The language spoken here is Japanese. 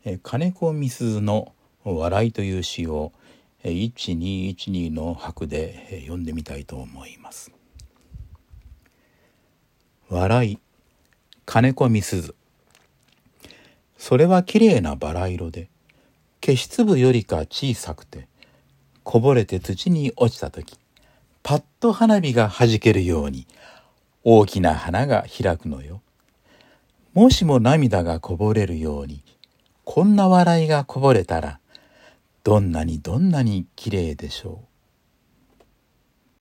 金子みすゞの笑いという詩を1212の拍で読んでみたいと思います。笑い、金子みすゞ。それはきれいなバラ色で、消し粒よりか小さくて、こぼれて土に落ちたとき、パッと花火がはじけるように、大きな花が開くのよ。もしも涙がこぼれるように、こんな笑いがこぼれたら、どんなにきれいでしょう。